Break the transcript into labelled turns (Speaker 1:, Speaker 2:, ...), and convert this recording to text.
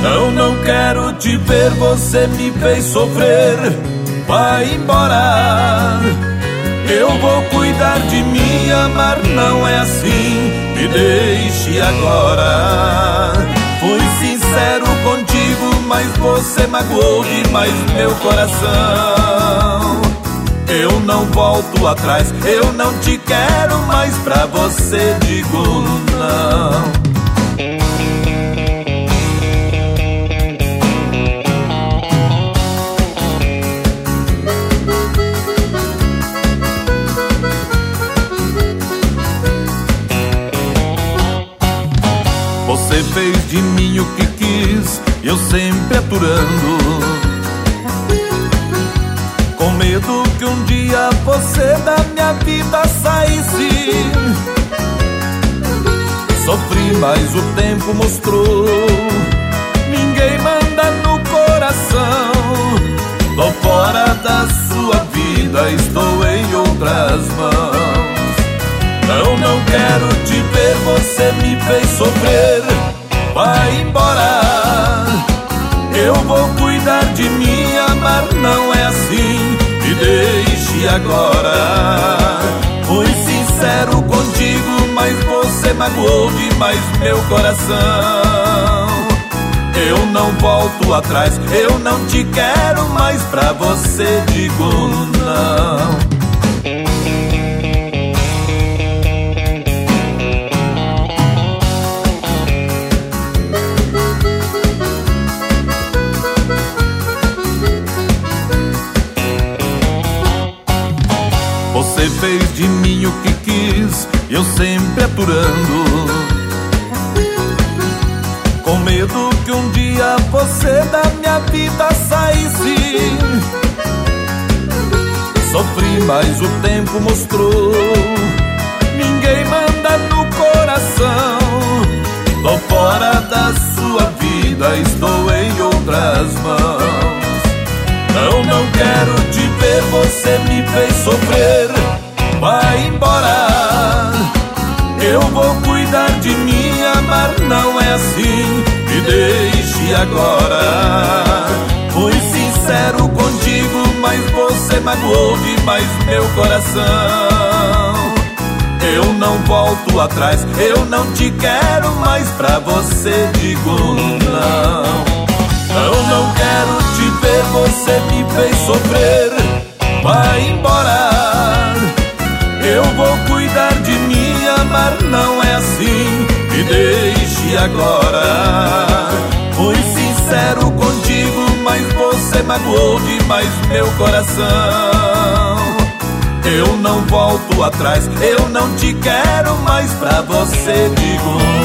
Speaker 1: Não quero te ver, você me fez sofrer. Vai embora. Eu vou cuidar de mim, amar não é assim. Me deixe agora. Fui sincero contigo, mas você magoou demais meu coração. Eu não volto atrás, eu não te quero mais, pra você digo não. Você fez de mim o que quis, eu sempre aturando, com medo que um dia você da minha vida saísse. Sofri, mas o tempo mostrou, ninguém manda no coração. Tô fora da sua vida, estou em outras mãos. Não quero te ver, você me fez sofrer. Vai embora. Eu vou cuidar de mim, amar não é assim. Me deixe agora. Fui sincero contigo, mas você magoou demais meu coração. Eu não volto atrás, eu não te quero mais, pra você digo não. Você fez de mim o que quis, eu sempre aturando, com medo que um dia você da minha vida saísse. Sofri, mas o tempo mostrou, ninguém manda no coração. Tô fora da sua vida, estou em outras mãos. Não quero te ver, você me fez sofrer. Vai embora. Eu vou cuidar de mim, amar não é assim. Me deixe agora. Fui sincero contigo, mas você magoou demais meu coração. Eu não volto atrás, eu não te quero mais, pra você digo não. Não quero te ver, você me fez sofrer. Vai embora. Eu vou cuidar de mim, amar não é assim. Me deixe agora. Fui sincero contigo, mas você magoou demais meu coração. Eu não volto atrás, eu não te quero mais, pra você digo